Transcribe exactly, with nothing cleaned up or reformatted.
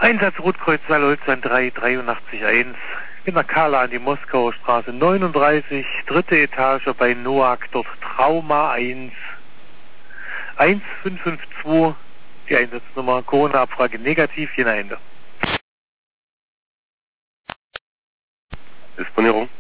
Einsatz Rotkreuzsaal Holstein drei dreiundachtzig eins in der Kala an die Moskauer Straße neununddreißig, dritte Etage bei Noack, dort Trauma eins, eins fünf fünf zwei, die Einsatznummer, Corona-Abfrage negativ, jener Ende. Disponierung.